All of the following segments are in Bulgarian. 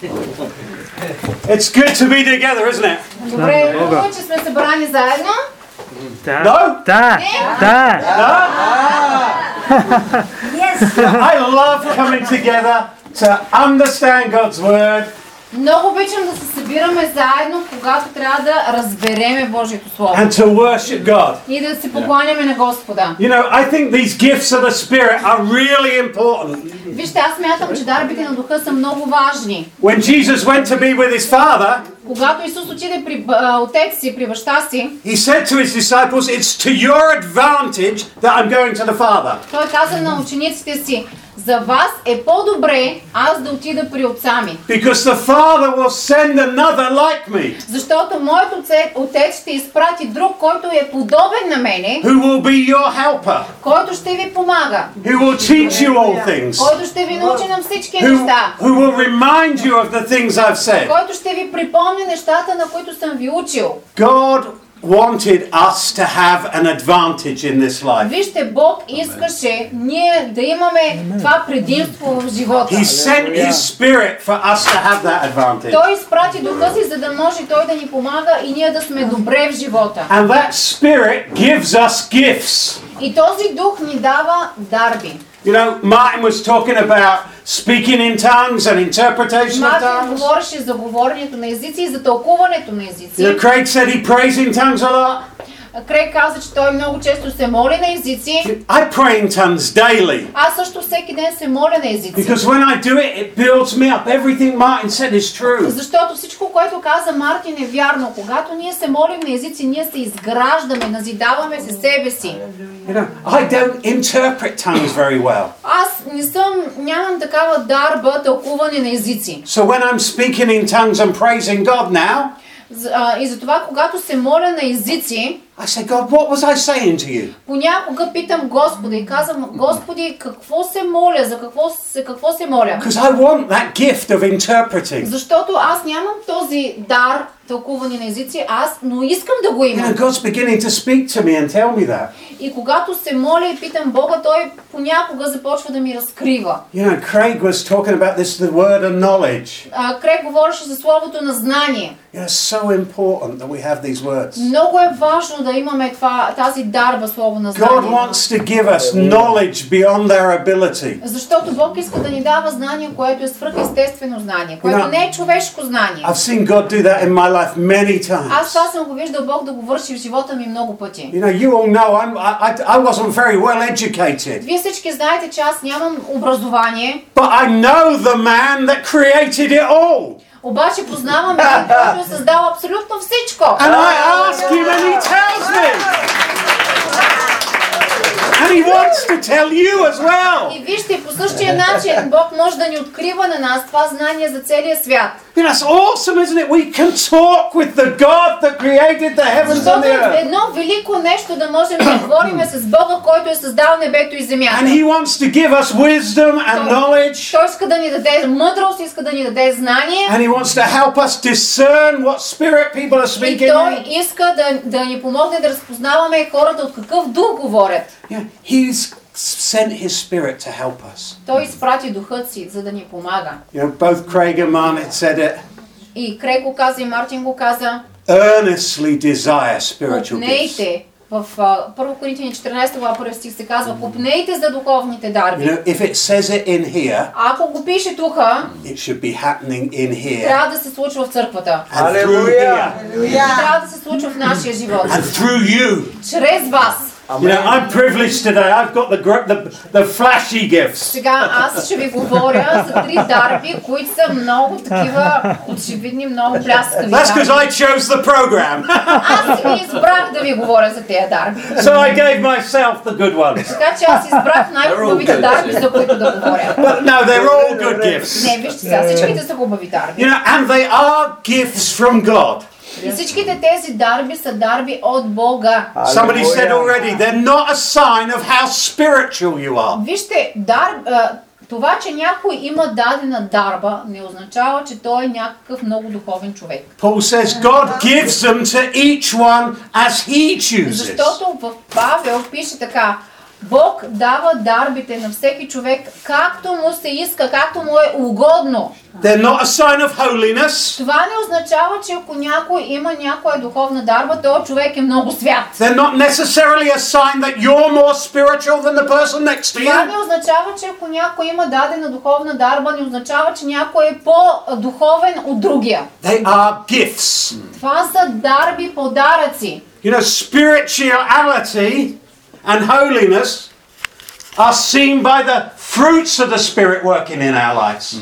It's good to be together, isn't it? Добре, хубаво, че сме събрани заедно. No? Да. Да. I love coming together to understand God's word. Много обичам да се събираме заедно, когато трябва да разбереме Божието Слово. And to worship God. И да се покланяме на Господа. You know, I think these gifts of the Spirit are really important. Вижте, аз смятам, че дарбите на Духа са много важни. When Jesus went to be with his Father, Когато Исус отиде при отец си, при баща си, he said to his disciples, it's to your advantage that I'm going to the Father. той каза на учениците си: за вас е по-добре аз да отида при отца ми. Because the Father will send another like me. Защото моят отец ще изпрати друг, който е подобен на мене, Who will be your helper. който ще ви помага, Who will teach you all things. който ще ви научи на всички неща, Who will remind you of the things I've said. който ще ви припомня нещата, на които съм ви учил. God wanted us to have an advantage in this life. Вижте, Бог искаше ние да имаме това предимство в живота. He sent His Spirit for us to have that advantage. Той изпрати Духа си, за да може Той да ни помага и ние да сме добре в живота. And that Spirit gives us gifts. И този Дух ни дава дарби. You know, Martin was talking about speaking in tongues and interpretation of Мартин tongues. говореше за говоренето на езици и за тълкуването на езици. You know, Craig said he prays in tongues a lot. Крейг каза, че той много често се моли на езици. I pray in tongues daily. Аз също всеки ден се моля на езици. Because when I do it, it builds me up. Everything Martin said is true. Защото всичко, което каза Мартин, е вярно. Когато ние се молим на езици, ние се изграждаме, назидаваме се себе си. You know, I don't interpret tongues very well. Аз нямам такава дарба тълкуване на езици. So when I'm speaking in tongues and praising God now, И затова, когато се моля на езици, I say, God, what was I saying to you? понякога питам Господа и казвам: Господи, какво се моля, за какво се моля? Because I want that gift of interpreting. Защото аз нямам този дар тълкуване на езици, но искам да го You имам. know, God's beginning to speak to me and tell me that. И когато се моля и питам Бога, Той понякога започва да ми разкрива. You know, Craig was talking about this, the word of knowledge. Крейг говореше за словото на знание. It's so important that we have these words. Много е важно да имаме тази дарба слово на знание. God wants to give us knowledge beyond our ability. Защото Бог иска да ни дава знание, което е свръхестествено знание, което не е човешко знание. I've seen God do that in my life many times. Аз това съм го виждал Бог да го върши в живота ми много пъти. You know, you all know I wasn't very well educated. Вие всички знаете, че аз нямам образование. But I know the man that created it all. Обаче познавам един, който е създал абсолютно всичко. And I ask him and he tells me. And he wants to tell you as well. И вижте, по същия начин Бог може да ни открива на нас това знание за целия свят. You know, it's awesome, isn't it? We can talk with the God that created the heavens and Защото the е earth. едно велико нещо да можем да говорим с Бога, който е създал небето и земята. And he wants to give us wisdom and knowledge. Той иска да ни даде мъдрост, иска да ни даде знание. And he wants to help us discern what spirit people are И speaking Той in. иска да ни помогне да разпознаваме хората от какъв дух говорят. Yeah, he's sent his spirit to help us. Той изпрати духът си, за да ни помага. You know, both Craig and Martin said it. И Крейг го каза, и Мартин го каза. Earnestly desire spiritual gifts. Попнейте. В 1 Коринтияни 14 глава 1 стих се казва: попнейте за духовните дарби. You know, if it says it in here, Ако го пише тук, it should be happening in here. трябва да се случва в църквата. And through here. Трябва да се случва в нашия живот. And through you. Чрез вас. You know, I'm privileged today. I've got the flashy gifts. Сега аз ще ви говоря за 3 дарби, които са много такива очевидни, много бляскави. That's because I chose the program. Аз си ги избрах да ви говоря за тези дарби. So I gave myself the good ones. Така че аз избрах най-хубавите дарби, за които да говоря. But no, they're all good gifts. Не, вижте сега, всичките са хубави дарби. You know, and they are gifts from God. И всичките тези дарби са дарби от Бога. Somebody said already, they're not a sign of how spiritual you are. Вижте, това, че някой има дадена дарба, не означава, че той е някакъв много духовен човек. Paul says God gives them to each one as he chooses. Защото в Павел пише така: Бог дава дарбите на всеки човек, както му се иска, както му е угодно. They're not a sign of holiness. Това не означава, че ако някой има някоя духовна дарба, този човек е много свят. They're not necessarily a sign that you're more spiritual than the person next to Това не you. означава, че ако някой има дадена духовна дарба, не означава, че някой е по-духовен от другия. They are gifts. Това са дарби, подаръци. You know, spirituality and holiness are seen by the fruits of the Spirit working in our lives.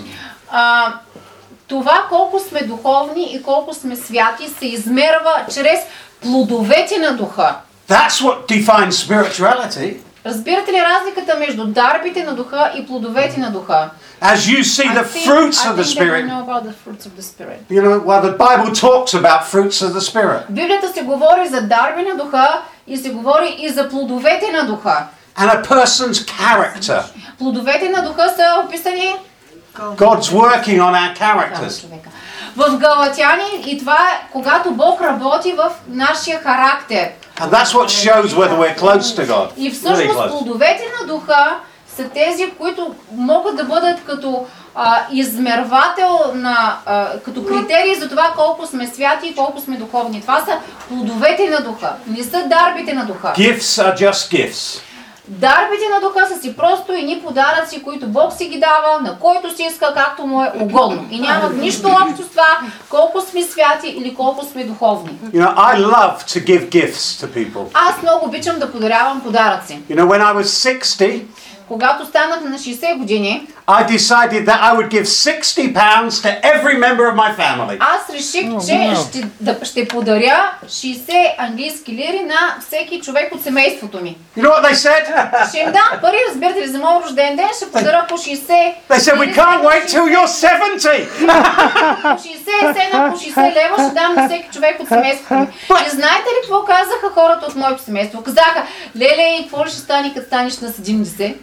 Това колко сме духовни и колко сме святи се измерва чрез плодовете на духа. That's what defines spirituality. Разбирате ли разликата между дарбите на духа и плодовете на духа? As you see the fruits of the Spirit. You know, well, the Bible talks about fruits of the Spirit. Библията се говори за дарби на духа и се говори и за плодовете на духа. And a person's character. Плодовете на духа са описани God's working on our characters. в Галатяни и това е когато Бог работи в нашия характер. And that's what shows whether we're close to God. И Really всъщност close. плодовете на духа са тези, които могат да бъдат като измервател на, като критерии за това колко сме святи и колко сме духовни. Това са плодовете на духа, не са дарбите на духа. Gifts are just gifts. Дарбите на духа са си просто едни подаръци, които Бог си ги дава, на който си иска, както му е угодно. И нямат нищо общо с това, колко сме святи или колко сме духовни. You know, I love to give gifts to people. Аз много обичам да подарявам подаръци. You know, when I was 60, Когато станах на 60 години, I decided that I would give £60 to every member of my family. аз реших, че ще подаря 60 английски лири на всеки човек от семейството ми. You know what they said? Ще им дам пари, разбирате ли, за моят рожден ден, ще подаря по 60. They said, we can't wait till you're 70. По 60 сена, по 60 лева ще дам на всеки човек от семейството ми. И знаете ли какво казаха хората от моето семейство? Казаха, леле, и какво ли ще стане, като станеш на 70?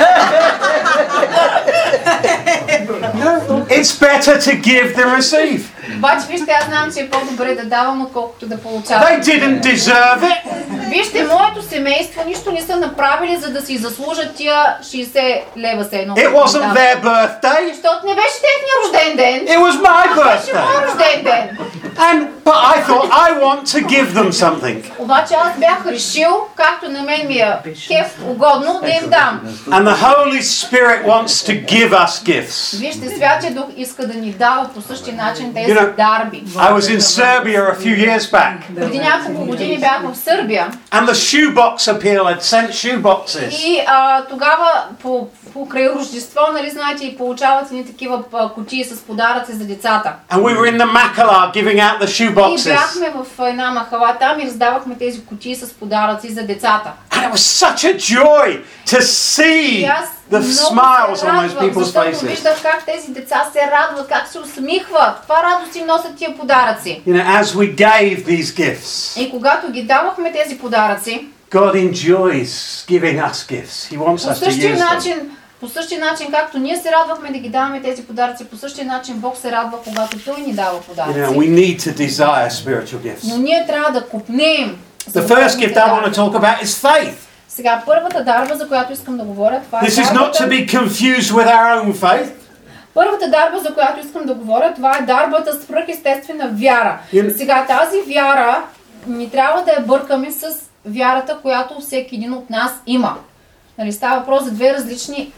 It's better to give than receive. Обаче, вижте, аз знам, че е по-добре да давам, отколкото да получавам. They didn't deserve it. Вижте, моето семейство нищо не са направили, за да си заслужат тия 60 лева се едно. It wasn't their birthday. Защото не беше техния рожден ден. It was my Беше моят birthday. рожден ден. But I thought I want to give them something. Обаче аз бях решил, както на мен ми е кеф угодно, да им дам. And the Holy Spirit wants to give us gifts. Вижте, Святия Дух иска да ни дава по същия начин тези You know, дарби. I was in Serbia a few years back, Преди няколко години бях в Сърбия and the shoebox appeal had sent shoeboxes. и тогава покрай Рождество, нали знаете, и получават ни такива кутии с подаръци за децата. And we were in the Makala giving out the И shoeboxes. бяхме в една махала там и раздавахме тези кутии с подаръци за децата. And it was such a joy to see И аз the много smiles се on those радвах, people's защото faces. виждах как тези деца се радват, как се усмихват. Каква радост им носят тия подаръци. You know, as we gave these gifts, И когато ги давахме тези подаръци, God enjoys giving us gifts. He wants по us to същия use them. начин, по същия начин, както ние се радвахме да ги даваме тези подаръци, по същия начин Бог се радва, когато Той ни дава You know, подаръци. we need to desire spiritual Но gifts. ние трябва да купнеем. The first gift I want to talk about is faith. Сега първата дарба, за която искам да говоря, това е This is not to дарбата. be confused with our own faith. Първата дарба, за която искам да говоря, това е дарбата свръхестествена вяра. Сега тази вяра ни трябва да я бъркаме с вярата, която всеки един от нас има. Нали, става въпрос за две различни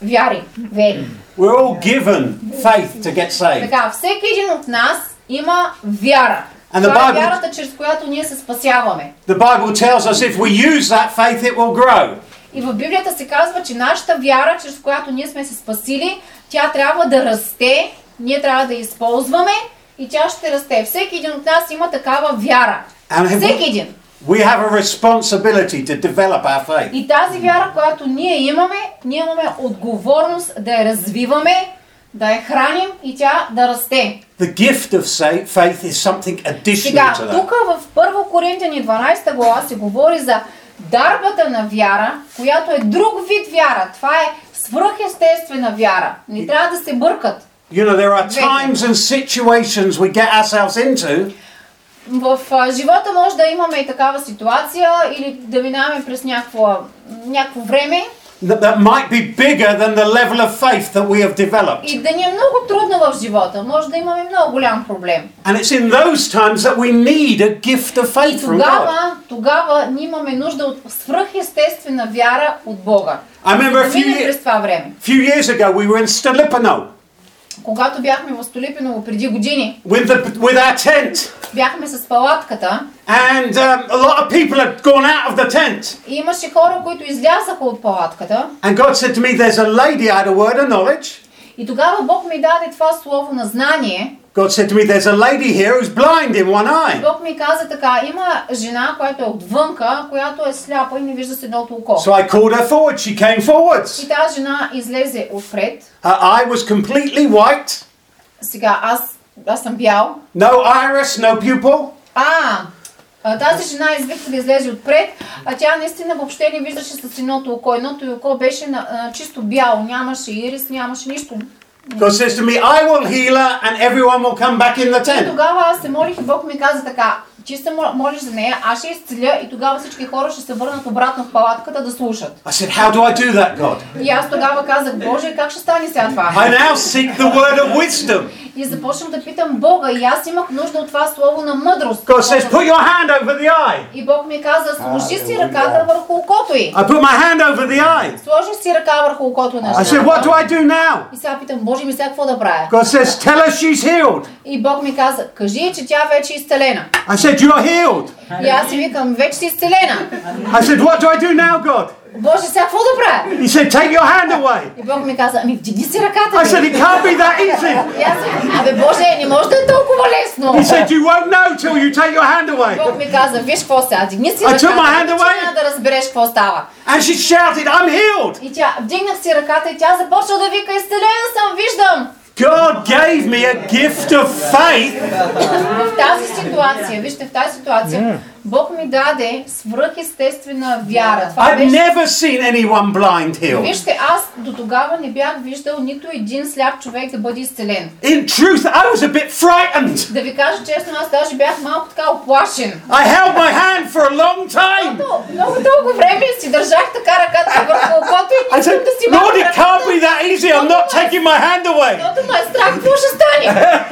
вери. We're all given faith to get saved. Така, всеки един от нас има вяра. And the Това е Bible- вярата, чрез която ние се спасяваме. The Bible tells us if we use that faith, it will grow. И в Библията се казва, че нашата вяра, чрез която ние сме се спасили, тя трябва да расте, ние трябва да я използваме и тя ще расте. Всеки един от нас има такава вяра. And Всеки един. we have a responsibility to develop our faith. И тази вяра, която ние имаме отговорност да я развиваме, да я храним и тя да расте. The gift of faith is something additional Сега, to that. тук в 1 Коринтияни 12 глава се говори за дарбата на вяра, която е друг вид вяра. Това е свръхестествена вяра. Не трябва да се бъркат. You know, there are times and situations we get ourselves into В живота може да имаме и такава ситуация или да минаваме през някакво време. That might be bigger than the level of faith that we have developed. И да ни е много трудно в живота. Може да имаме много голям проблем. And it's in those times that we need a gift of faith from God. Тогава ние имаме нужда от свръхестествена вяра от Бога. I remember през това време. few years ago we were in Stilipino. Когато бяхме в Столипиново преди години, With our tent. бяхме с палатката. And a lot of people had gone out of the tent. И имаше хора, които излязаха от палатката. And God said to me, there's a lady, I had a word of knowledge. И тогава Бог ми даде това слово на знание. God said to me, there's a lady here who's blind in one eye. Бог ми каза така, има жена, която е отвънка, която е сляпа и не вижда с едното око. So I called her forward. She came forwards. И тази жена излезе отпред. Her eye was completely white. Сега аз съм бял. No iris, no pupil. Тази жена извика да излезе отпред, а тя наистина въобще не виждаше с едното око. Едното око беше чисто бяло, нямаше ирис, нямаше нищо. God says to me, I will heal her and everyone will come back in the И tent. тогава аз се молих и Бог ми каза така, ти се молиш за нея, аз ще изцеля и тогава всички хора ще се върнат обратно в палатката да слушат. I said, how do I do that, God? И аз тогава казах, Боже, как ще стане сега това? I now seek the word of wisdom. И започнах да питам Бога и аз имах нужда от това слово на мъдрост. God says, put your hand over the eye. И Бог ми каза, сложи си ръката върху окото й. I put my hand over the eye. Сложи си ръка върху окото на I said, жената. what do I do now? И сега питам, Боже ми, сега какво да правя? God says, tell her she's healed. И Бог ми каза, кажи, че тя вече е изцелена. I said, you're healed. И аз си викам, вече си изцелена. I said, what do I do now, God? Боже, сега какво да правя? He said, take your hand away. И Бог ми каза, ами вдигни си ръката. I said, it can't be that easy. И аз викам, абе Боже, не може да е толкова лесно. He said, you won't know till you take your hand away. Бог ми каза, виж какво сега, вдигни си I ръката. took my hand away. Няма да разбереш какво става. And she shouted, I'm healed. И тя, вдигнах си ръката и тя започна да вика, изцелена съм, виждам. God gave me a gift of faith. В тази ситуация, вижте, в тази ситуация, Бог ми даде свръхестествена вяра. Това I'd беше... never seen anyone blind healed. Вижте, аз до тогава не бях виждал нито един сляп човек да бъде изцелен. In truth, I was a bit frightened. Да ви кажа честно, аз даже бях малко така оплашен. I held my hand for a long time. Много дълго време си държах така ръката върху окото и I не искам said, да си Lord, махна it ръката. can't be that easy. I'm not taking my hand away. Защото ме е страх, какво ще стане?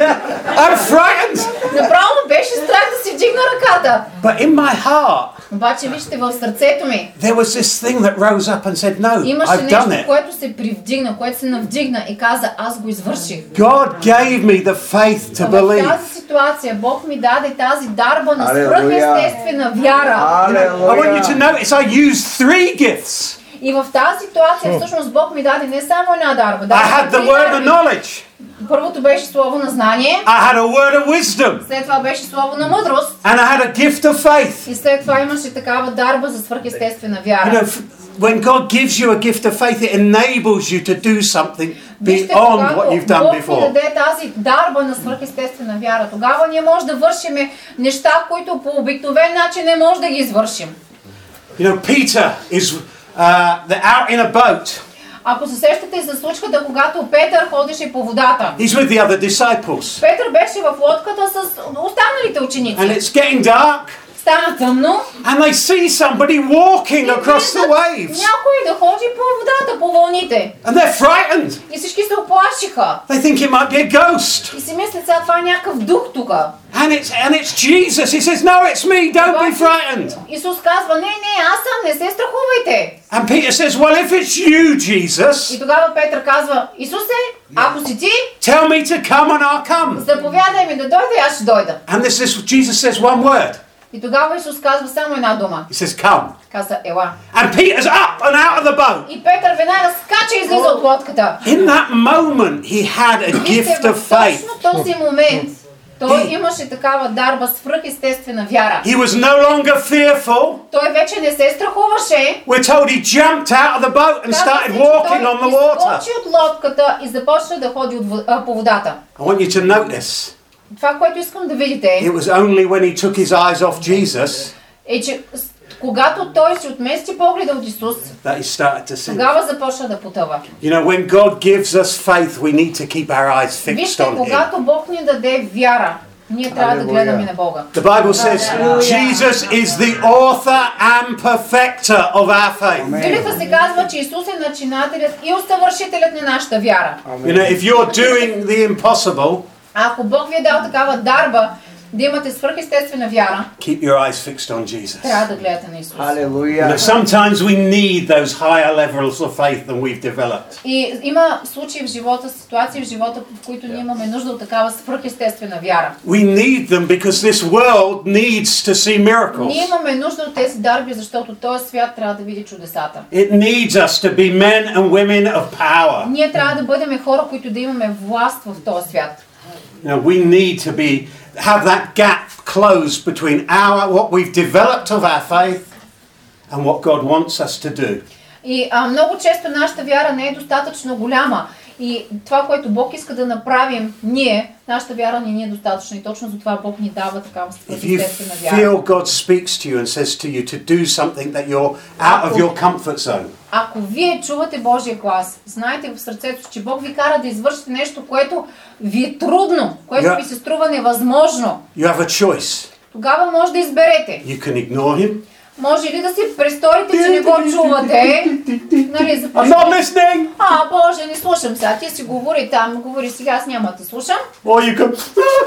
I'm frightened. Направо ме беше страх да си вдигна ръката. But in my heart, Обаче вижте, в сърцето ми there was this thing that rose up and said, no, имаше I've done нещо, it. което се привдигна, което се навдигна и каза, аз го извърших. God gave me the faith to В believe. тази ситуация Бог ми даде тази дарба на Алелуя. свръхестествена вяра. I want you to notice I used 3 gifts. И в тази ситуация всъщност Бог ми даде не само една дарба. I had the word of knowledge. Първото беше слово на знание, I had a word of wisdom. след това беше слово на мъдрост And I had a gift of faith. и след това имаше такава дарба за свръхестествена You вяра. know, when God gives you a gift of faith, it enables you to do something Вижте, beyond what когато you've done Бог ни before. даде тази дарба на свръхестествена вяра, тогава ние може да вършим неща, които по обикновен начин не може да ги извършим. You know, Peter is they're out in a boat. Ако се сещате за случката, когато Петър ходеше по водата. He's with the other disciples. Петър беше в лодката с останалите ученици. And it's getting dark. Стана тъмно. And they see somebody walking across the waves. Някой да ходи по водата, по вълните. And they're frightened. И всички се оплашиха. They think it might be a ghost. И си мислят, сега това е някакъв дух тук. And it's Jesus. He says, no, it's me. Don't be frightened. Исус казва, не, аз съм, не се страхувайте. And Peter says, well, if it's you, Jesus, И тогава Петър казва, Исусе, ако си ти, tell me to come and I'll come. заповядай ми да дойда и аз ще дойда. And Jesus says one word. И тогава Исус казва само една дума. He says, come. Каза, ела. And Peter's up and out of the boat. И Петър веднага скача и излиза от лодката. In that moment, he had a gift of faith. Точно този момент той имаше такава дарба, свръхестествена вяра. He was no longer fearful. Той вече не се страхуваше. We're told he jumped out of the boat and started walking on the water. Той изскочи от лодката и започна да ходи по водата. I want you to notice, Това, което искам да видите, it was only when he took his eyes off Jesus е, че когато той си отмести погледа от Исус, that he started to sink. тогава започна да потъва. You know, when God gives us faith, we need to keep our eyes fixed Вижте, on him. когато Бог ни даде вяра, Ние трябва да гледаме на Бога. The Bible says Jesus is the author and perfecter of our faith. Библията се казва, че Исус е начинателят и усъвършителят на нашата вяра. You know, if you're doing the impossible, Ако Бог ви е дал такава дарба да имате свръхестествена вяра, keep your eyes fixed on Jesus. трябва да гледате на Исус. You know, sometimes we need those higher levels of faith than we've developed. И има случаи в живота, ситуации в живота, в които ние имаме нужда от такава свръхестествена вяра. We need them because this world needs to see miracles. Ние имаме нужда от тези дарби, защото този свят трябва да види чудесата. It needs us to be men and women of power. Ние трябва да бъдем хора, които да имаме власт в този свят. You know, we need to have that gap closed between what we've developed of our faith and what God wants us to do. И много често нашата вяра не е достатъчно голяма. И това, което Бог иска да направим ние, нашата вяра не е достатъчна. И точно за това Бог ни дава такава естествена вяра. If you feel God speaks to you and says to you to do something that you're out of your comfort zone. Ако вие чувате Божия глас, знаете в сърцето, че Бог ви кара да извършите нещо, което ви е трудно, което ви се струва невъзможно. You have a choice. Тогава може да изберете. You can ignore him. Може ли да си престорите, че не го чувате? Нали, I'm not listening. Боже, не слушам сега. Ти си говори там, говори сега, аз няма да слушам. Or you can...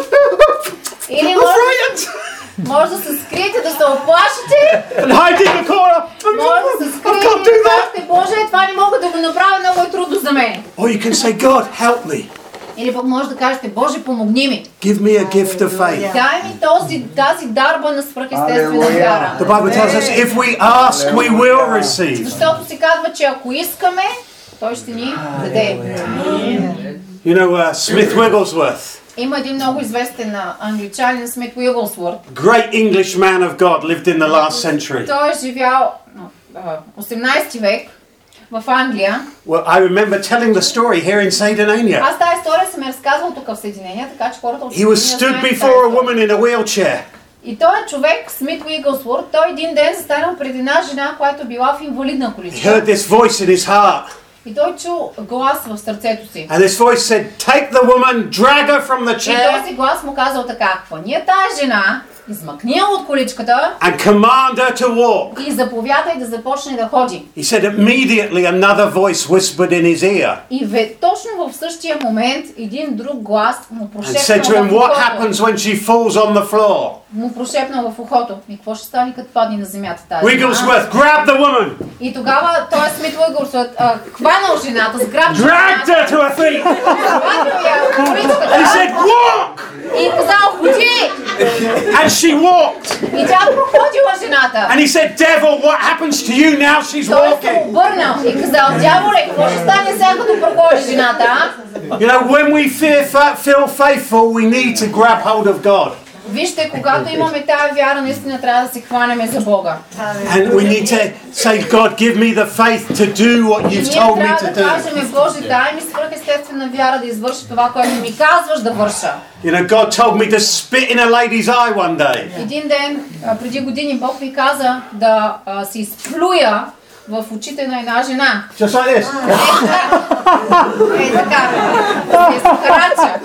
Или може да се скриете, да се оплашите. And hide in the corner. Може да се скриете и да кажете, Боже, това не мога да го направя, много е трудно за мен. Or you can say, God, help me. Или пък може да кажете, Боже, помогни ми. Give me a gift of faith. Дай ми тази дарба на свръхестествена вяра. The Bible tells us, if we ask, we will receive. Защото се казва, че ако искаме, Той ще ни даде. You know, Smith Wigglesworth. Има един много известен англичанин, Смит Уигълсворт. Great English man of God, lived in the last century. Той е живял 18 век в Англия. Well, I remember telling the story here in Съединение. Аз тази история съм разказвал тук в Съединение, така че хората от He was stood before a woman in a wheelchair. И той човек, Смит Уигълсворт, той един ден застанал пред една жена, която била в инвалидна He количка. heard this voice in his heart. И той чул глас в сърцето си. And this voice said, take the woman, drag her from the И chair. този глас му казал така: хвани я тая жена, измъкни я от количката And command her to walk. и заповядай да започне да ходи. He said immediately another voice whispered in his ear. И точно в същия момент един друг глас му And said to прошепнал him, в what ухото. happens when she falls on the floor? Му прошепнал в ухото. И какво ще стане като падне на земята тази жена? Wigglesworth grabbed the woman. И тогава той Смит Уигълсворт хванал жената, сграбчил Dragged her to her feet. хванал я в количката And he said, walk. и казал: ходи! And she walked. И тя проходила жената. And he said, devil, what happens to you now she's Той се walking? обърнал и казал: дяволе, какво ще стане сега като проходи жената? You know, when we feel faithful, we need to grab hold of God. Вижте, когато имаме тая вяра, наистина трябва да се хванеме за Бога. And we need to say, God, give me the faith to do what И ние you've told me трябва to да do. кажем: Боже, дай ми свръхестествена вяра да извърша това, което ми казваш да върша. You know, God told me to spit in a lady's eye one day. Един ден, преди години, Бог ми каза да се изплюя в очите на една жена. Just like this. Така, да се изкарача.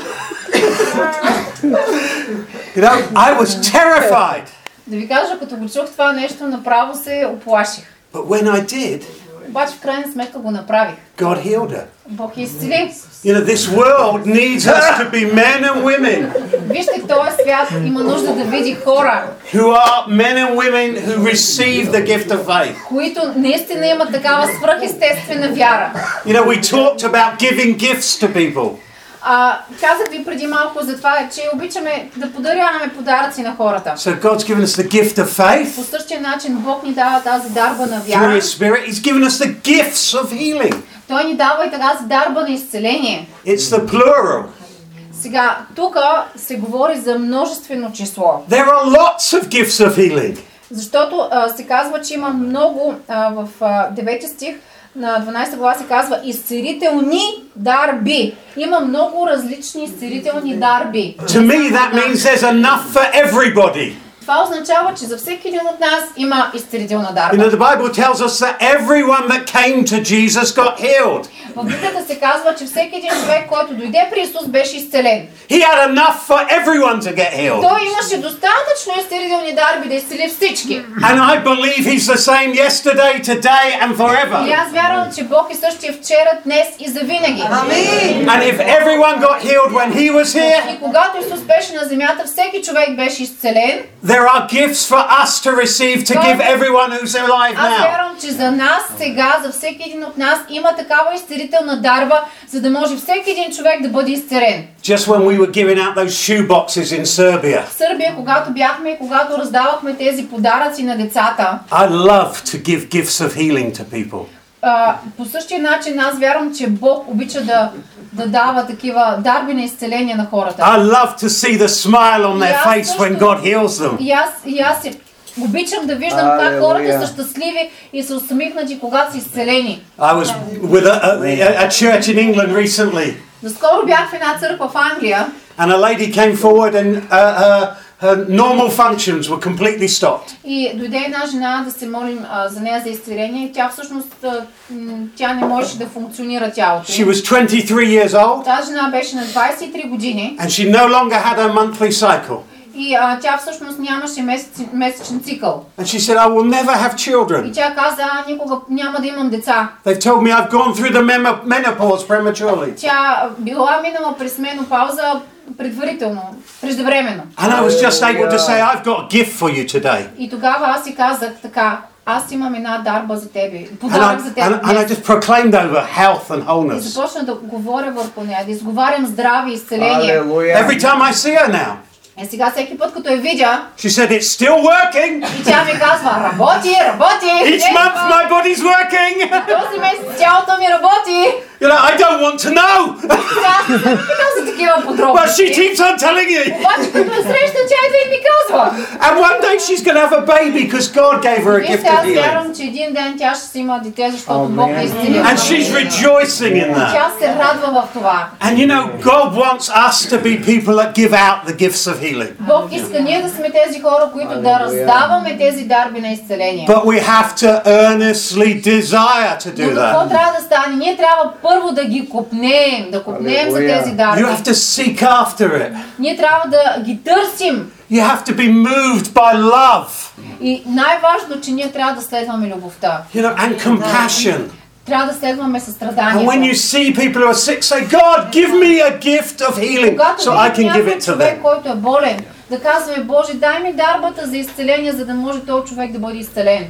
You know, I was terrified. Да ви кажа, като го чух това нещо, направо се оплаших. But when I did, Обаче в крайна сметка го направих. God healed her. Бог я изцели. You know, this world needs us to be men and women Вижте, този свят има нужда да види хора, who are men and women who receive the gift of faith. които наистина имат такава свръхестествена вяра. You know, we talked about giving gifts to people. Казах ви преди малко за това, че обичаме да подаряваме подаръци на хората. So God's given us the gift of faith По същия начин Бог ни дава тази дарба на through вяра. His Spirit. He's given us the gifts of healing. Той ни дава и тази дарба на изцеление. It's the plural. Сега, тук се говори за множествено число. There are lots of gifts of healing. Защото се казва, че има много, в 9 стих на 12 глава се казва изцелителни дарби. Има много различни изцелителни дарби. To me that means there's enough for everybody. това означава, че за всеки един от нас има изцелителна дарба. You know, the Bible tells us that everyone that came to Jesus got healed. В Библията се казва, че всеки един човек, който дойде при Исус, беше изцелен. He had enough for everyone to get healed. Той имаше достатъчно изцелителни дарби да изцели всички. And I believe he's the same yesterday, today and forever. И аз вярвам, че Бог е същия вчера, днес и завинаги. And if everyone got healed when he was here, И когато Исус беше на земята, всеки човек беше изцелен. there are gifts for us to receive to give everyone who's alive Аз now. вярвам, че за нас сега, за всеки един от нас, има такава изцелителна дарба, за да може всеки един човек да бъде изцелен. Just when we were giving out those shoe boxes in Serbia, В Сърбия, когато бяхме и когато раздавахме тези подаръци на децата, I love to give gifts of healing to people. по същия начин аз вярвам, че Бог обича да дава такива дарби на изцеление на хората. I love to see the smile on their face when God heals them. И аз обичам да виждам как хората са щастливи и са усмихнати, когато са изцелени. I was with a church in England recently, Наскоро бях в една църква в Англия and a lady came forward and her normal functions were completely stopped. и дойде една жена да се молим за нея за изцеление и тя всъщност тя не можеше да функционира тялото. She was 23 years old, Тази жена беше на 23 години and she no longer had her monthly cycle. и тя всъщност нямаше месечен цикъл. And she said, I will never have И children. тя каза, никога няма да имам деца. They've told me I've gone through the menopause prematurely. Тя била минала през менопауза предварително, преждевременно. And I was just able to say, I've got a gift for you today. И тогава аз си казах така, аз имам една дарба за тебе, And подарък за тебе I днес. just proclaimed over health and И wholeness. започна да говоря върху нея, да изговарям здраве и изцеление. Every time I see her now, Сега всеки път, като я видя, she said, it's still working. и тя ми казва, работи! Each month my body's working. Този месец тялото ми работи! You know, I don't want to know. Сега аз не съм питал за такива But she подробности. keeps on telling you. Обаче, като я среща, тя идва и ми казва. And one day she's going to have a baby because God gave her a gift Вижте, of аз healing. вярвам, че един ден тя ще си има дете, защото Бог е изцелил. And she's rejoicing in that. Тя се радва в това. And you know, God wants us to be people that give out the gifts of healing. Бог иска ние да сме тези хора, които да раздаваме тези дарби на изцеление. But we have to earnestly desire to Но do какво that. трябва да стане? Ние трябва първо да ги копнеем, да копнеем за тези дарби. You have to seek after it. Ние трябва да ги търсим. You have to be moved by love, И най-важно, че ние трябва да следваме любовта. you know, and compassion. Трябва да следваме And when you състраданието. see people who are sick, say, God, give me a gift of healing Когато so I видим can give някой it to човек, them. който е болен, да казваме, Боже, дай ми дарбата за изцеление, за да може този човек да бъде изцелен.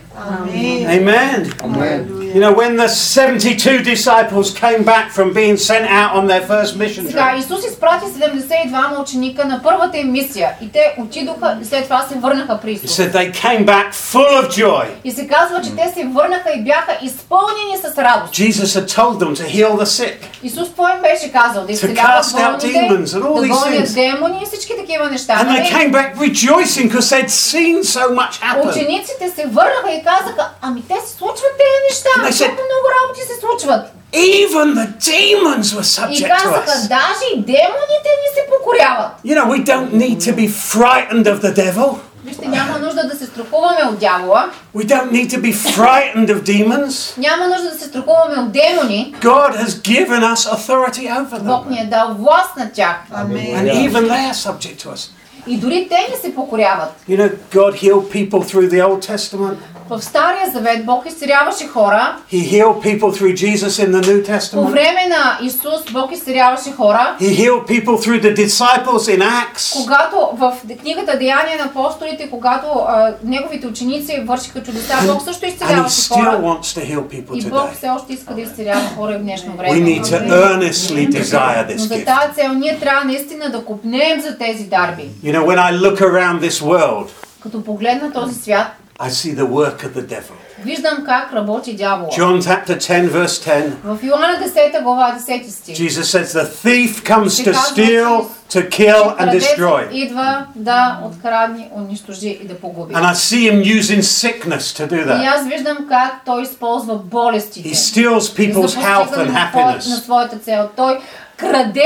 Amen. You know, when the 72 disciples came back from being sent out on their first mission Сега, trip, Исус изпрати 72 ученика на първата им мисия и те отидоха и след това се върнаха при he Исус. said they came back full of joy. И се казва, че те се върнаха и бяха изпълнени с радост. Jesus had told them to heal the sick. Исус какво им беше казал? Да изцеляват cast out болните, demons and all да these гонят things. демони и всички такива неща. And they нали? came back rejoicing because they'd seen so much happen. Учениците се върнаха и казаха, ами те се случват тези неща, And they said- толкова много работи се случват. Even the demons were И subject to казаха, us. даже и демоните ни се покоряват. You know, we don't need to be frightened of the devil. Вижте, няма нужда да се страхуваме от дявола, We don't need to be frightened of demons. няма нужда да се страхуваме от демони. God has given us authority over Бог them. ни е дал власт над тях. And even they are subject to us. И дори те ни се покоряват. You know, God healed people through the Old Testament. В Стария Завет Бог изцеляваше хора. He healed people through Jesus in the New По Testament. време на Исус Бог изцеляваше хора. He healed people through the disciples in Acts. Когато в книгата Деяния на апостолите, когато неговите ученици вършиха чудеса, Бог също And He изцеляваше still хора. wants to heal people И Бог today. все още иска да изцелява хора и в днешно We време. need to earnestly desire Но this за gift. тази цел ние трябва наистина да копнеем за тези дарби. You know, when I look around this world, Като погледна този свят, I see the work of the devil. виждам как работи дявола. John chapter 10, verse 10. В Йоанна 10 глава 10 стих. Jesus says the thief comes Се to казва, steal, to kill and Крадецът destroy. идва да открадне, унищожи и да погуби. And I see him using sickness to do И that. аз виждам как той използва болестите. He steals people's за health постигане and на happiness. своята цел. Той краде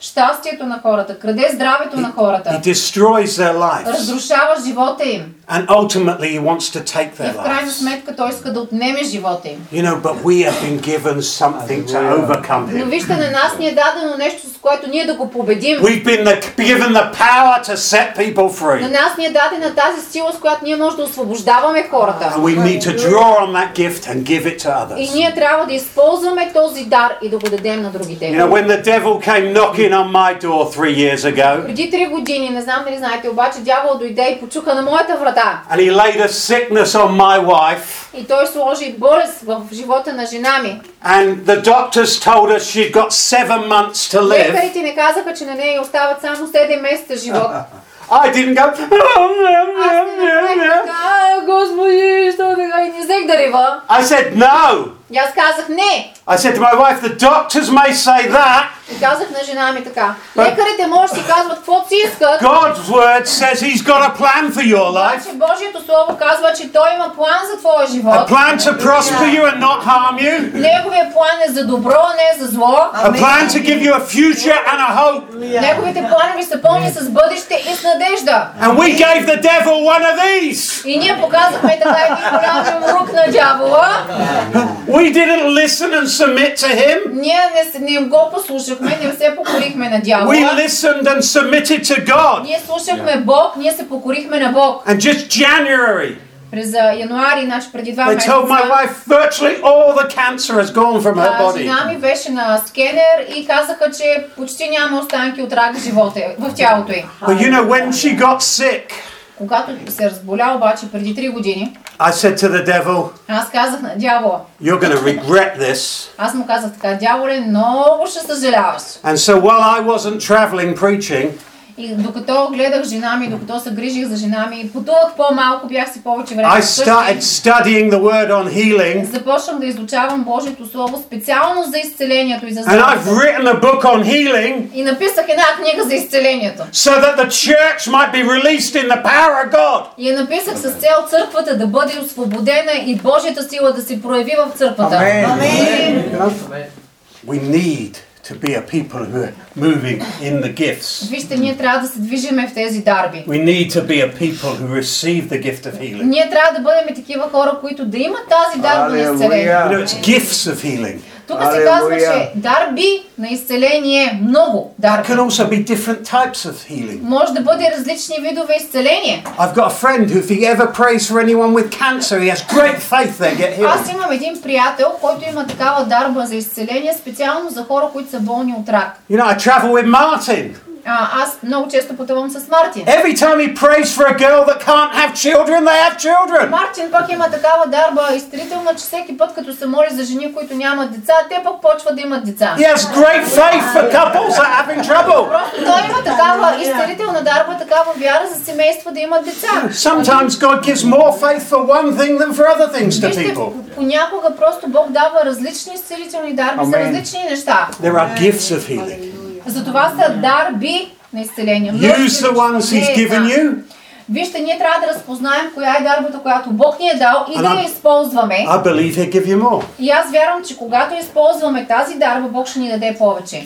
щастието на хората, краде здравето на хората, He destroys their lives. разрушава живота им. And ultimately he wants to take И their в крайна lives. сметка той иска да отнеме живота им. You know, but we have been given something to overcome Но him. вижте, на нас ни е дадено нещо, с което ние да го победим. We've been given the power to set people На free. нас ни е дадена тази сила, с която ние може да освобождаваме хората. And we need to draw on that gift and give it to И others. ние трябва да използваме този дар и да го дадем на другите. You know, when the devil came knocking on my door 3 years ago, Преди 3 години, не знам дали знаете, обаче дявол дойде и почука на моята врата. and he laid a sickness on my wife, И той сложи болест в живота на жена ми. and the doctors told us she'd got 7 months to live. Лекарите не казаха, че на нея остават само 7 месеца живот. I didn't go, Аз не направих така, Господи, що така? И не взех да рева. I said no. И аз казах не. I said to my wife, the doctors may say that. И казах на жена ми така. Лекарите може да си казват каквото си искат. God's word says he's got a plan for your life. Обаче Божието Слово казва, че Той има план за твоя A живот. plan to prosper you and not harm you. Неговият план е за добро, а не за зло. A plan to give you a future and a hope. Неговите планове са пълни с бъдеще и с надежда. And we gave the devil one of these. И ние показахме така един голям рук на дявола. We didn't listen and submit to him. Ние не го послушахме, не се покорихме на We дявола. listened and submitted to God. Ние слушахме Бог, ние се покорихме на Бог. And just January, През януари, значи преди 2 they told my месеца, wife virtually all the cancer has gone from her body. жена ми беше на скенер и казаха, че почти няма останки от рак в живота, в тялото й. But you know, when she got sick, Когато се разболя обаче преди 3 години, I said to the devil, аз казах на дявола, you're going to regret this. аз му казах така, дяволе, много ще съжаляваш. And so while I wasn't traveling preaching, И докато гледах жена ми, докато се грижих за жена ми, пътувах по-малко, бях си повече време I вкъщи. started studying the word on healing. Започнах да изучавам Божието Слово специално за изцелението и за And I've здравето. written a book on healing И написах една книга за изцелението. so that the church might be released in the power of God. И я написах с цел църквата да бъде освободена и Божията сила да се прояви в църквата. We need to be a people who are moving in the gifts. Вижте, ние трябва да се движиме в тези дарби. We need to be a people who receive the gift of healing. Ние трябва да бъдем такива хора, които да имат тази дарба на изцеление. You know, it's gifts of healing. Тук се казва, че дарби на изцеление много It дарби. can also be different types of healing. Може да бъде различни видове изцеление. I've got a friend who, if he ever prays for anyone with cancer, he has great faith they get healed. Аз имам един приятел, който има такава дарба за изцеление, специално за хора, които са болни от рак. You know, I travel with Martin. Аз много често пътувам с Мартин. Every time he prays for a girl that can't have children, they have children. Мартин пък има такава дарба изцелителна, че всеки път, като се моли за жени, които нямат деца, те пък почват да имат деца. He has great faith for couples that are having trouble. Просто той има такава изцелителна дарба, такава вяра за семейства да имат деца. Sometimes God gives more faith for one thing than for other things to Вижте, people. понякога просто Бог дава различни изцелителни дарби за различни неща. There are gifts of healing. Затова са дарби на изцеление. Use the ones He's given you. Вижте, ние трябва да разпознаем коя е дарбата, която Бог ни е дал и да And я използваме. I believe He'll give you more. И аз вярвам, че когато използваме тази дарба, Бог ще ни даде повече.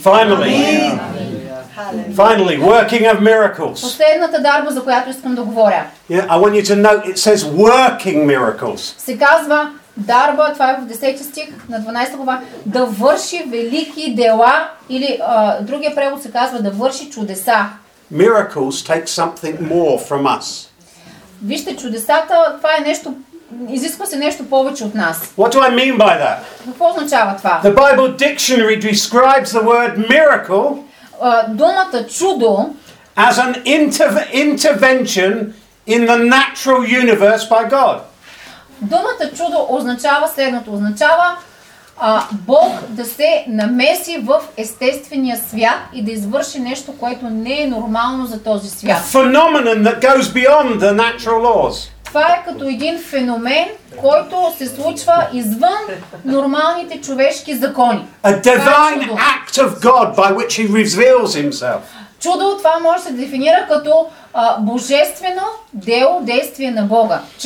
Finally, working of miracles. Последната дарба, за която искам да говоря, Yeah, I want you to note it says working miracles. се казва дарба, това е в 10 стих на 12 глава, да върши велики дела, или другия превод се казва да върши чудеса. Miracles take something more from us. Вижте, чудесата, това е нещо, изисква се нещо повече от нас. What do I mean by that? Какво означава това? The Bible dictionary describes the word miracle Думата чудо as an intervention in the natural universe by God. Думата чудо означава следното. Означава Бог да се намеси в естествения свят и да извърши нещо, което не е нормално за този A свят. phenomenon that goes beyond the natural laws. Това е като един феномен, който се случва извън нормалните човешки закони. A divine act of God by which He reveals Himself. Чудо, това може да се дефинира като божествено дело, действие на Бога.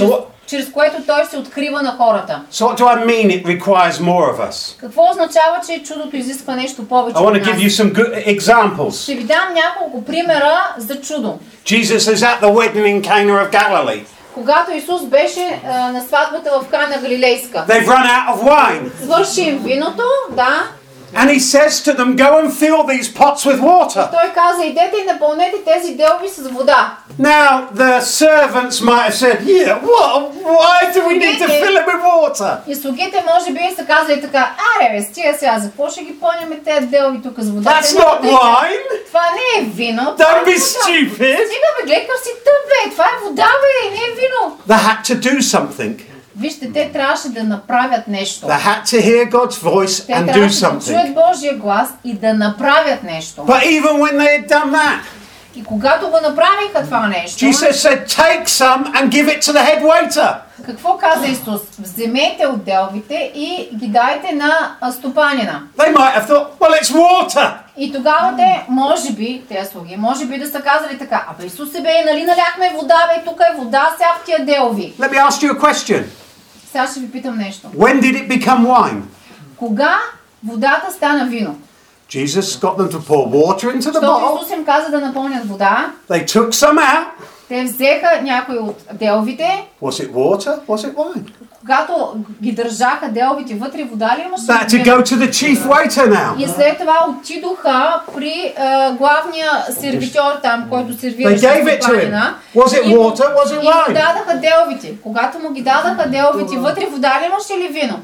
чрез което той се открива на хората. So what do I mean it requires more of us? Какво означава, че чудото изисква нещо повече I от want to give you нас? some good examples. Ще ви дам няколко примера за чудо. Jesus is at the wedding in Cana of Galilee. Когато Исус беше на сватбата в Кана Галилейска. They've run out of wine. Свърши им виното, да. And he says to them, go and fill these pots with water. Той каза, идете и напълнете тези делби с вода. Now, the servants might have said, yeah, why do we need to fill it with water? И слугите може би са казали така, аре бе, стига сега, за какво ще ги пълняме тези делби тук с вода? That's not wine. Това не е вино. Don't be stupid. Стига бе, гледкав си тъп бе, това е вода бе, не е вино. They had to do something. Вижте, те трябваше да направят нещо. They had to hear God's voice Те and do трябваше да something. чуят Божия глас и да направят нещо. But even when they had done that, И когато го направиха това нещо, Jesus said, take some and give it to the head waiter. какво каза Исус? Вземете от делбите и ги дайте на стопанина. They might have thought, well, it's water. И тогава те, може би, тези слуги, може би да са казали така, абе Исусе бе, нали наляхме вода, бе, тук е вода, сега в тия делви. Let me ask you a question. Сега ще ви питам нещо. When did it become wine? Кога водата стана вино? Jesus got them to pour water into the Щото bottle. Исус им каза да напълнят вода, They took some out. те взеха някои от делвите, Was it water? Was it wine? когато ги държаха делбите вътре, вода ли имаше? They had to go to the chief waiter now. И след това отидоха при главния сервитьор там, който They сервираше gave it to him. стопанина. Was it И му- water? Was it И му wine? дадаха делбите. Когато му ги дадаха делбите, вътре вода ли имаше или вино?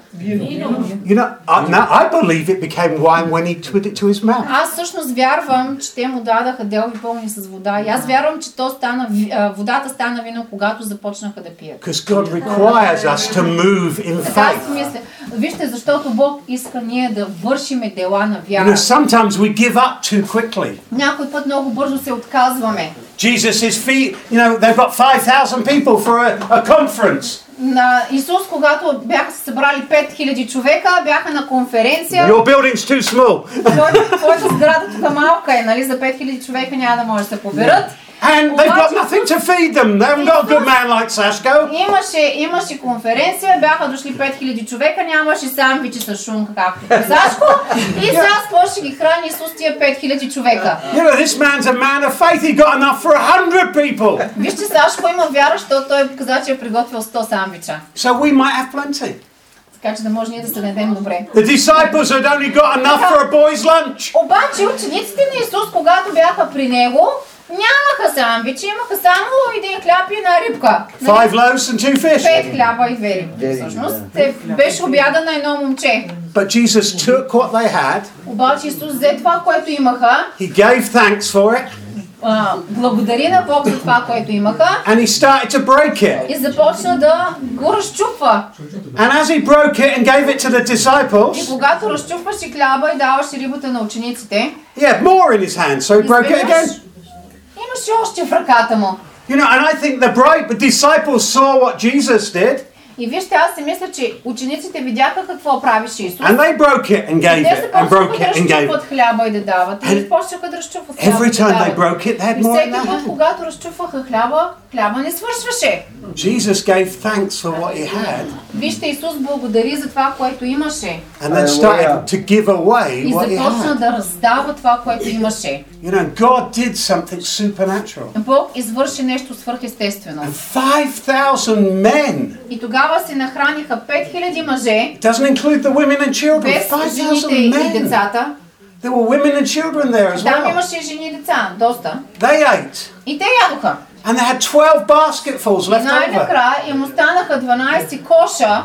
You know, now I believe it became wine when he put it to his mouth. Аз всъщност вярвам, че те му дадаха делби пълни с вода. И аз вярвам, че то стана, водата стана вино, когато започнаха да пият. Because God requires us to move in Така аз faith. си мисля. Вижте, защото Бог иска ние да вършиме дела на You вяра. know, sometimes we give up too quickly. Някой път много бързо се отказваме. Jesus is they've got 5,000 people for a conference. На Исус, когато бяха се събрали 5000 човека, бяха на конференция. Your building's too small. Твоята сграда тук малка е, нали? За 5000 човека няма да може да се поберат. And they've got nothing to feed them. They haven't got a good man like Sashko. Имаше конференция, бяха дошли 5000 човека, нямаше сандвичи с шунка, както Сашко. И сега какво ще ги храни Исус тия 5000 човека? You know, this man's a man of faith. He got enough for 100 people. Вижте, Сашко има вяра, защото той каза, че е приготвил 100 сандвича. So we might have plenty. Така че да може ние да се надем добре. The disciples had only got enough for a boy's lunch. Обаче учениците на Исус, когато бяха при него, нямаха сандвичи, имаха само един хляб и една рибка. 5 loaves and 2 fish. 5 хляба и 2 рибки. Всъщност, беше обяда на едно момче. But Jesus took what they had. Обаче Исус взе това, което имаха, He gave thanks for it. благодари на Бог за това, което имаха, And he started to break it. и започна да го разчупва. And as he broke it and gave it to the И disciples, когато разчупваше хляба и даваше рибата на учениците, he had more in his hand, so he broke it изведнъж again. имаше още в ръката му. You know, and I think the disciples saw what Jesus did, И вижте, аз си мисля, че учениците видяха какво правише Исус. and they broke it and gave Те it, and broke започнаха it and да gave it. разчупват хляба и да дават. И започнаха да разчупват хляба Every и да time they дават. broke it, they had И more in всеки their път, hand. когато разчупваха хляба не свършваше. Jesus gave thanks for what he had, Вижте, Исус благодари за това, което имаше. and then started to give away И what he започна had. да раздава това, което имаше. You know, God did something supernatural. Бог извърши нещо свръхестествено. And 5,000 men. И тогава се нахраниха 5000 мъже, It doesn't include the women and children. без жените 5,000 и men. децата. There were women and children there as Там well. имаше жени и деца, доста. They ate. И те ядоха. And they had 12 basketfuls И left over. най-накрая им останаха 12 коша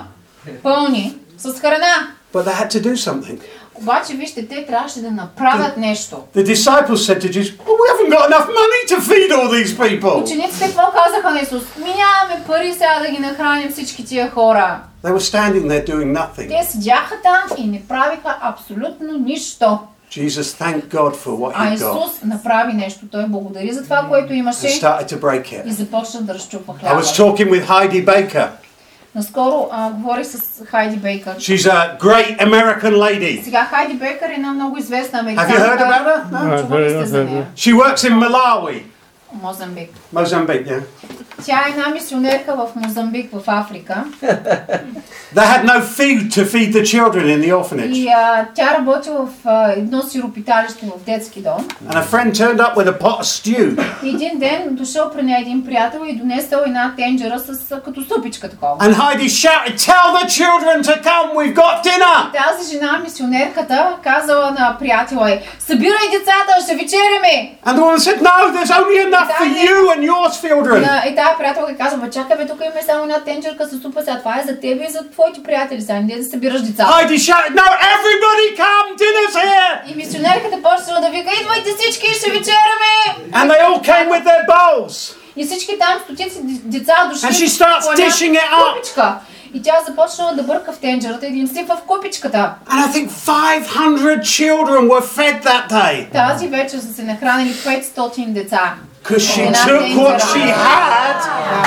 пълни с храна. But they had to do something. Обаче, вижте, те трябваше да направят нещо. The disciples said to Jesus, well, we haven't got enough money to feed all these people. Учениците какво казаха на Исус? Нямаме пари сега да ги нахраним всички тия хора. They were standing there doing nothing. Те седяха там и не правиха абсолютно нищо. Jesus thanked God for what А he got Исус направи нещо. Той благодари за това, което and имаше started to break и it. започна да разчупва I хляба. was talking with Heidi Baker. Наскоро говорих с Хайди Бейкър. She's a great American lady. Сега Хайди Бейкър е една много известна Have американка. you heard about her? No? Чували сте за нея? She works in Malawi, Мозамбик. Mozambique, yeah. Тя е една мисионерка в Мозамбик, в Африка. They had no food to feed the children in the orphanage. И тя работи в едно сиропиталище в детски дом. And a friend turned up with a pot of stew. Един ден дошъл при нея един приятел и донесъл една тенджера с като супичка такова. And Heidi shouted, "Tell the children to come, we've got dinner!" Тази жена, мисионерката, казала на приятела й: "Събирай децата, ще вечеряме!" And the woman said, "No, there's only enough for you and your children." И тая приятелка казва: "Чакай бе, тук имаме само една тенджерка с супа, сега това е за тебе и за твоите приятели, сега не да събираш децата." Heidi shouted, "No, everybody come, dinner's here!" И мисионерката почнала да вика: "Идвайте всички, ще вечеряме!" And they all came with their bowls. И всички там стотици деца дошли. And she starts dishing it up. Купичка. И тя започнала да бърка в тенджерата и да им сипва в купичката. And I think 500 children were fed that day. Тази вечер са се нахранили 500 деца. Because she took what she had.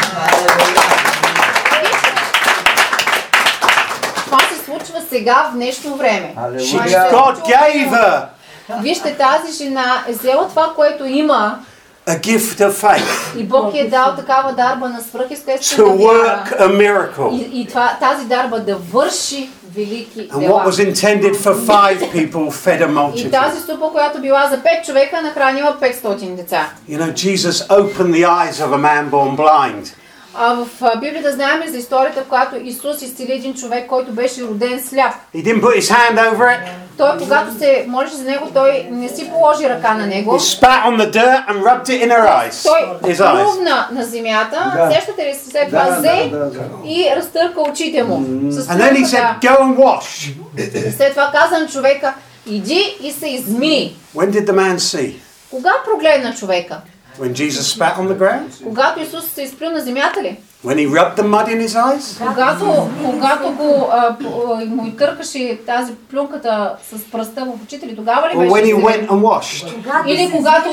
Това се случва сега в днешно време. God gave her Вижте, тази жена е взела това, което има, a gift of faith и Бог е дал такава дарба на to свръхестествена вяра. work a miracle. И тази дарба да върши велики And what дела. was intended for 5 people fed a И multitude. тази супа, която била за 5 човека, нахранила 500 деца. You know, Jesus opened the eyes of a man born blind. В Библията знаем за историята, в която Исус изцели един човек, който беше роден сляп. He didn't put his hand over it. Той, когато се молеше за него, той не си положи ръка на него. He spat on the dirt and rubbed it in her eyes. Той His eyes. плувна на земята, сещате ли се, след това взе и разтърка очите му. С And then he said, плювката. "Go and wash." След това каза на човека: "Иди и се измий." When did the man see? Кога прогледна човека? When Jesus spat on the ground? Когато Исус се изплю на земята ли? When he rubbed the mud in his eyes? Когато му изтъркаше тази плюнката с пръста в очите ли, тогава ли Or when he беше? went and washed? Или когато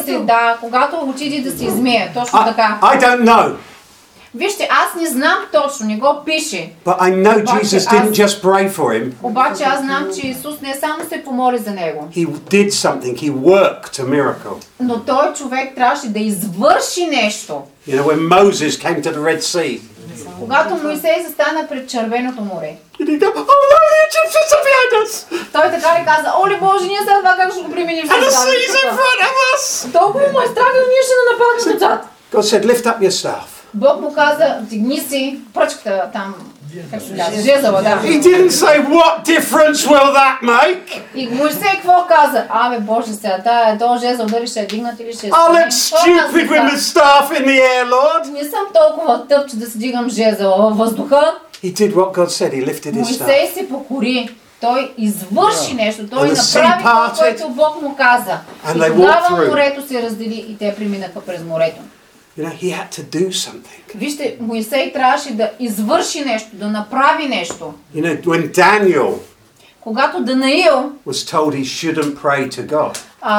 отиде да се измие, точно така. I don't know. Вижте, аз не знам точно, не го пише. But I know Jesus didn't just pray for him. Обаче аз знам, че Исус не само се помоли за него, He did something. He worked a miracle. но той човек трябваше да извърши нещо. You know, when Moses came to the Red Sea, Когато Моисей застана пред Червеното море, did he go, "Oh no, the Egyptians are behind us! той така ли каза: "Оле Боже, ние сега това как ще го преминем?" And the sea's in front of us!" Толкова му е страх и ние ще нападнем отзад. God said, "Lift up your staff." Бог му каза: "Дигни си пръчката там, как се казва, жезъла, да." He didn't say, "What difference will that make?" И Моисей какво каза? "Абе Боже, сега този жезъл дали ще е дигнат или ще е I свален?" look stupid with my staff in the air, Lord. Не съм толкова тъп, че да си дигам жезъла във въздуха. He did what God said. He lifted his staff. Моисей се покори. Той извърши нещо. Той And the sea направи това, parted. което Бог му каза. And И they walked тогава through. морето се раздели и те преминаха през морето. You know, he had to do something. Вижте, Моисей трябваше да извърши нещо, да направи нещо. You know, when Daniel Когато Данаил, was told he shouldn't pray to God,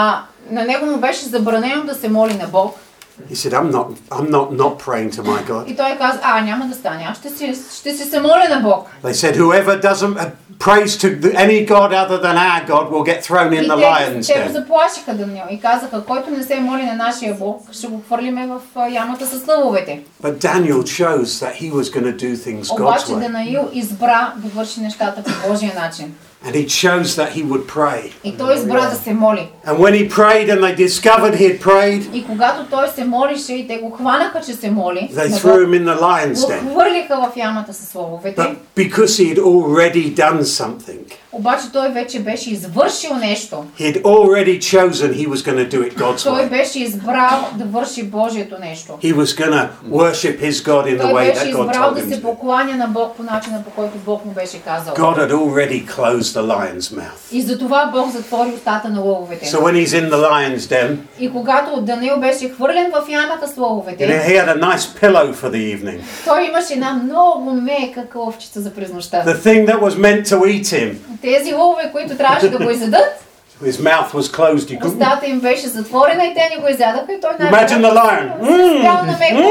на него му беше забранено да се моли на Бог. he said, I'm not praying to my God. И той каза: "Няма да стане, аз ще си се моля на Бог." They said, whoever doesn't prays to any God other than our God will get thrown in И the lion's те го den. заплашиха Данаил и казаха: "Който не се моли на нашия Бог, ще го хвърлиме в ямата с лъвовете." But Daniel chose that he was going to do things God's Обаче way. Данаил избра да върши нещата по Божия начин. And he chose that he would pray. И той избра да се моли. And when he prayed and they discovered he had prayed, И когато той се молише и те го хванаха, че се моли, they threw him in the lion's го den. хвърлиха в ямата с лъвовете. But because he had already done something, Обаче той вече беше извършил нещо. he had already chosen he was going to do it God's Той way. беше избрал да върши Божието нещо. He was going to worship his God in the Той way беше that God избрал told да him се to. покланя на Бог по начина, по който Бог му беше казал. God had already closed the lion's mouth. И затова Бог затвори устата на лъвовете. So when he's in the lion's den, И когато Даниил беше хвърлен в ямата с лъвовете, he had a nice pillow for the evening. той имаше една много мека кълъвчица за през нощта. The thing that was meant to eat him Тези лъвове, които трябваше да го изядат, His mouth was closed. He couldn't. Устата им беше затворена и те не го изядоха и той Imagine the lion. спрял на меко.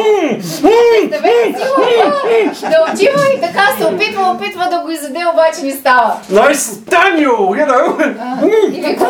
Да отива и така се опитва да го изяде, обаче не става. Nice Daniel, you know. И вика,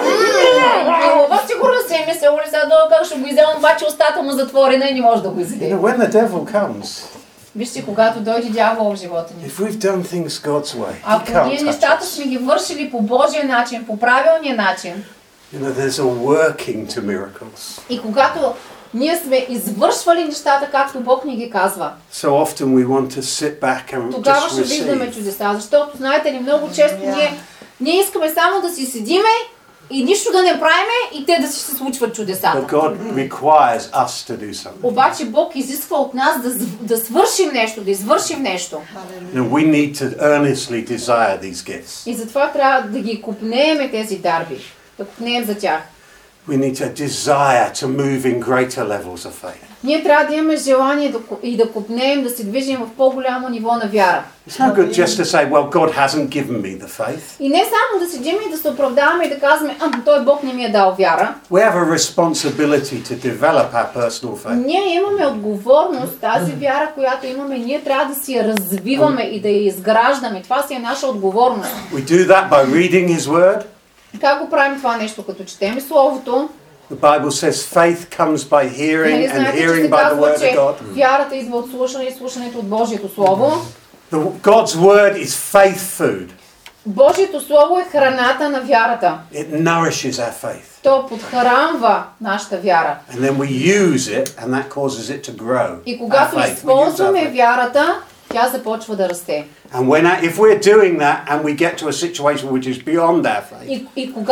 лъва сигурно се е мисля, сега долу как ще го изядам, обаче устата му затворена и не може да го You изяде. know, when the devil comes, Вижте, когато дойде дявол в живота ни. if we've done things God's way, he Ако can't ние touch нещата us. сме ги вършили по Божия начин, по правилния начин, You know, there's a working to miracles. и когато ние сме извършвали нещата, както Бог ни ги казва, So often we want to sit back and тогава just ще виждаме receive. чудеса. Защото, знаете ли, много често ние искаме само да си седиме и нищо да не правиме и те да си се случват But чудесата. God requires us to do something. Обаче Бог изисква от нас да свършим нещо, да извършим нещо. You know, we need to earnestly desire these gifts. И затова трябва да ги копнееме тези дарби, да копнеем за тях. We need to desire to move in greater levels of faith. Ние трябва да имаме желание и да копнеем, да се движим в по-голямо ниво на вяра. It's no good just to say, well, God hasn't given me the faith. И не само да седим и да се оправдаваме и да казваме, той Бог не ми е дал вяра. We have a responsibility to develop our personal faith. Ние имаме отговорност, тази вяра, която имаме, ние трябва да си я развиваме и да я изграждаме. Това си е наша отговорност. We do that by reading His Word. Как го правим това нещо? Като четем Словото. The Bible says faith comes by hearing Нали and знаете, че hearing се by the казва, Word of че God. вярата идва от слушане и слушането от Божието Слово. God's Word is faith food. Божието Слово е храната на вярата. It nourishes our faith. То подхранва нашата вяра. And then we use it and that causes it to grow. И Our когато faith. We use our използваме faith. вярата, тя започва да расте. And if we're doing that and we get to a situation which is beyond our faith,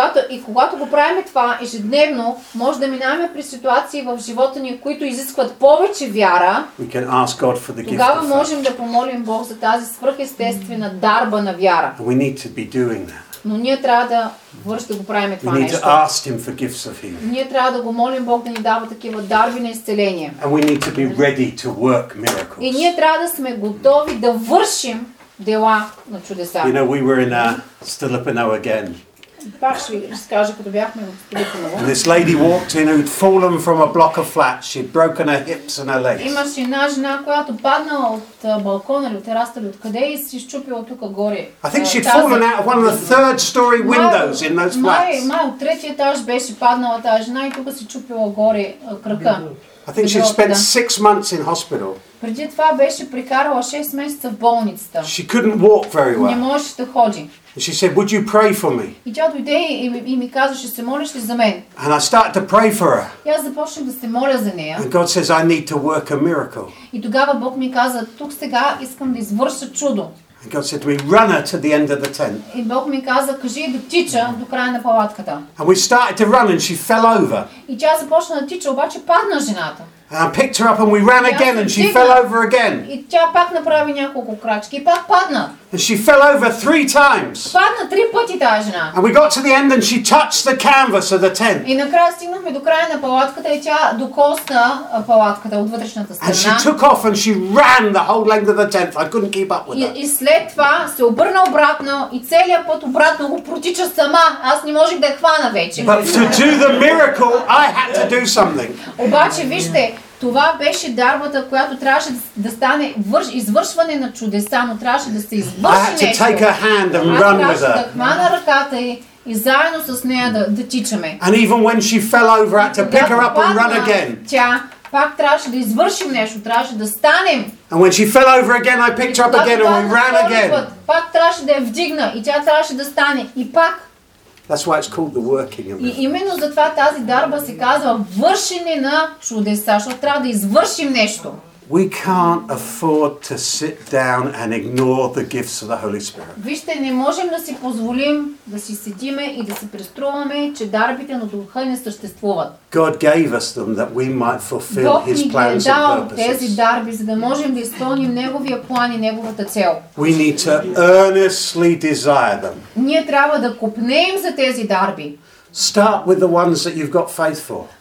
И когато го правим това ежедневно, може да минаваме при ситуации в живота ни, които изискват повече вяра, we can ask God for the gift тогава of faith. можем да помолим Бог за тази свръхестествена дарба на вяра. And we need to be doing that. Но ние трябва да го правим We това need to нещо. ask Him for gifts of healing. Ние трябва да го молим Бог да ни дава такива дарби на изцеление. And we need to be ready to work miracles. И ние трябва да сме готови да вършим дела на чудеса. You know, we were in Stilipino again. Пак ще ви разкажа, като бяхме в Столипиново. And this lady walked in who'd fallen from a block of flats. She'd broken her hips and her legs. Имаше една жена, която паднала от балкона или от терасата или откъде и си изчупила тук горе. I think she'd fallen out of one of the third story windows in those flats. Май от третия етаж беше паднала тази жена и тук си чупила горе крака. I think she'd spent 6 months in hospital. Преди това беше прекарала 6 месеца в болницата. She couldn't walk very Не well. можеше да ходи. And she said, would you pray for me? И тя дойде и ми каза, ще се молиш ли за мен? And I started to pray for her. И аз започнах да се моля за нея. And God says, I need to work a miracle. И тогава Бог ми каза, тук сега искам да извърша чудо. And God said to me, run her to the end of the tent. И Бог ми каза, кажи да тича до края на палатката. And we started to run and she fell over. И тя започна да тича, обаче падна жената. And I picked her up and we ran again and she fell over again. И тя пак направи няколко крачки и пак падна. And she fell over 3 times. Падна 3 пъти тази жена. And we got to the end and she touched the canvas of the tent. И накрая стигнахме до края на палатката и тя докосна палатката от вътрешната And she страна. took off and she ran the whole length of the tent. I couldn't keep up with her. И след това се обърна обратно и целият път обратно го протича сама. Аз не можех да я хвана вече. But to do the miracle, I had to do something. Обаче, вижте, това беше дарбата, която трябваше да стане извършване на чудеса, но трябваше да се I извърши had to нещо. take her hand and Аз run with трябваше да her. хвана ръката й и заедно с нея да тичаме. And even when she fell over, I had to pick her up and run Когато again. падна, тя пак трябваше да извършим нещо, трябваше да станем. And when she fell over again, I picked her up again and we ran again. Пак трябваше да я вдигна и тя трябваше да стане. И пак. That's why it's called the working of И it. именно затова тази дарба се казва вършене на чудеса, защото трябва да извършим нещо. We can't afford to sit down and ignore the gifts of the Holy Spirit. Вижте, не можем да си позволим да си седиме и да си преструваме, че дарбите на духа не съществуват. God gave us them that we might fulfill Бог ни His ги е plans and дал тези purposes. дарби, за да можем да изпълним Неговия план и Неговата цел. We need to earnestly desire them. Ние трябва да копнеем за тези дарби. Start with the ones that you've got faith for.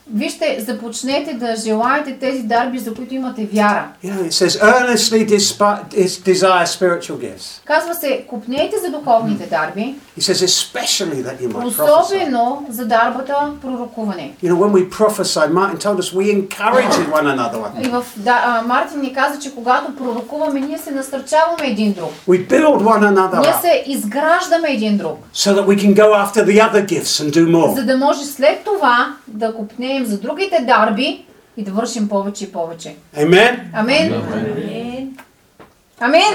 Вижте, започнете да желаете тези дарби, за които имате вяра. You know, it says, earnestly desire spiritual gifts. Казва се, копнейте за духовните дарби, He says, especially that you might prophesy. особено за дарбата пророкуване. You know, when we prophesy, Martin told us we encourage one another. И Мартин ни каза, че когато пророкуваме, ние се насърчаваме един друг. We build one another Ние up се изграждаме един друг. so that we can go after the other gifts and do more. За да може след това да копнеем за другите дарби и да вършим повече и повече. Amen? Амин. Амин.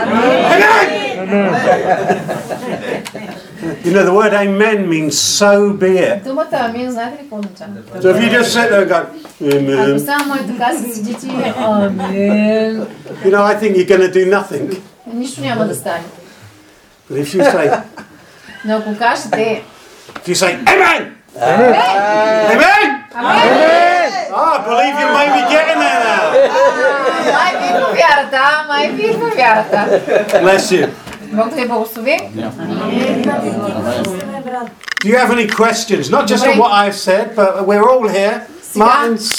You know, the word amen means so be it. Думата амин, знаете ли какво означава? So if you just sit there and go, Ако amen, само и така си седите, амин, you know, I think you're going to do nothing. нищо няма да стане. But if you say, Но ако кажете if you say, amen, amen, I believe you may be getting there now. май вирва вярата, май вирва вярата. Bless you. Бог да ви благослови. Do you have any questions? Not just on what I've said, but we're all here. Martin's